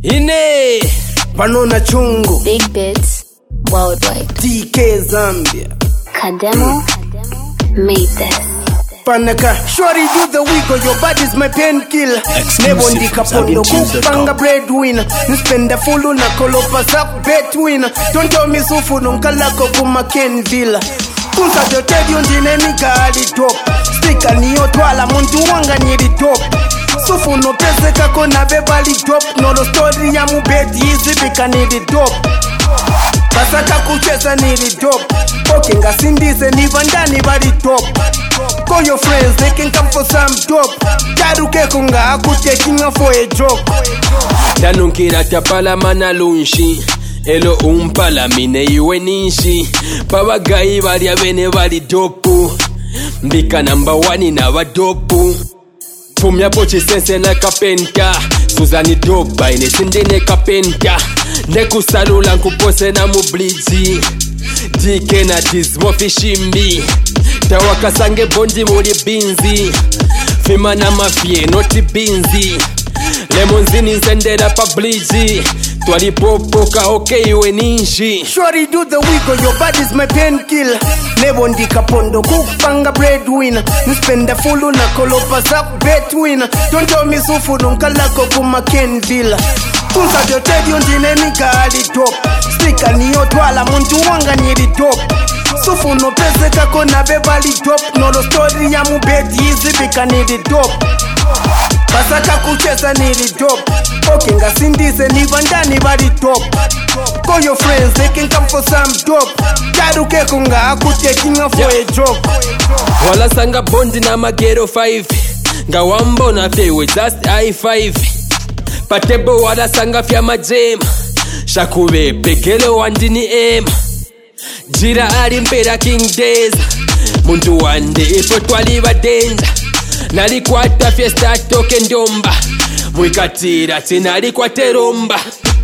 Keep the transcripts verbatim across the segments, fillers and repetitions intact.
Ine Panona Chungu Big Bits Worldwide D K Zambia Kademo made this Panaka Shorty do the wiggle, your body's my painkiller. Nebo ndika pondo kupanga breadwinner. Nispenda fulu na kolopa saku betwinner. Don't tell me sufu nunkalako kuma Kenvilla. Kunsa jote diondine nika ali top. Stika niyo twala muntu wanga niri top. Sufu no pese kako na bebali top. Nolo story ya mubeti hizi bika niri top. Pasaka kuchesa niri top. Okay nga sindise ni vandani bari top. Call your friends, they can come for some dope. Taruke kunga aku taking her for a joke. Danunkira tapala mana lunshi Elo umpala mine iwe ninshi Pabagayi bali abene bali dopu Mbika number one na wadopu Tumya pochi sense na kapenta Suzani dopa ine sindene kapenta Nekusalula nkupose na mubliji Dike na dizmo fishimbi Tawakasange bondi muli binzi Fima na mafie noti binzi Lemonzini nsendera pa bliji Twali popoka okay iwe ninji. Shorty do the wiggle, your body's my painkiller. Nebo ndika pondo kupanga breadwinner. Nispenda fulu na kolopa saku betwinner. Don't tell me sufu nunkalako kuma Kenvilla. Kunsa jote diondine nika ali top. Stika niyo twala muntu wanga niri top. Sufu no pese kako na bebali top. Nolo story ya mubeti hizi bika niri top. Pasaka kuchesa niri top. Okay nga sindise ni vandani bari top. Call your friends, they can come for some dope. Taruke kunga aku taking her for yeah. a joke. Wala sanga bondi na magero five. Nga wambo na fewe just I five. Patebo wala sanga fya majem. Shakube pekele wandini em. Jira ali mpera King Days. Muntu wande ipo twaliba danger. Nalikwata fiesta toke ndomba. Mwikatira tinalikwate romba.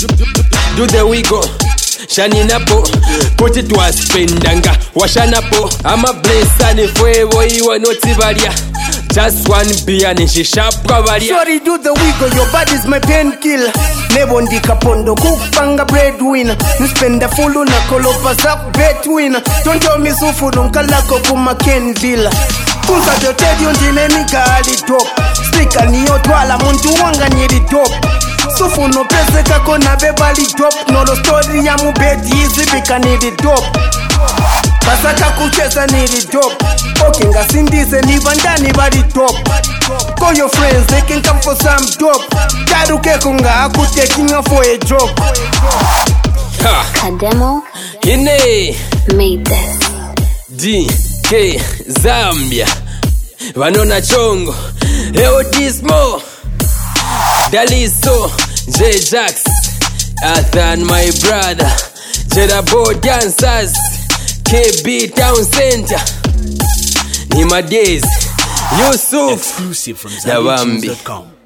Do the wiggle Shani napo Put it was spendanga Washanapo Ama blessa ni fwevo iwa noti baria Just one beer ni shishapka baria. Shorty do the wiggle, your body's my painkiller. Nebo ndika pondo kupanga breadwinner. Nispenda fulu na kolopa saku betwinner. Don't tell me sufu nunkalako kuma Kenvilla. Kunsa jote diondine nika ali top. Stika niyo twala muntu wanga niri top. Sufu no pese kako na bebali top. Nolo story ya mubeti hizi bika niri top. Pasaka kuchesa niri top. Okay nga sindise ni vandani bari top. Call your friends, they can come for some dope. Taruke kunga aku taking her for a joke. Ha. Kademo Ine made this D K Zambia Vanona Chongo Leo Dismo Daliso J Jax Athan my brother Jedabo Dancers K B Town Center Nima Days Yusuf Exclusive from Zambia Tunes dot com.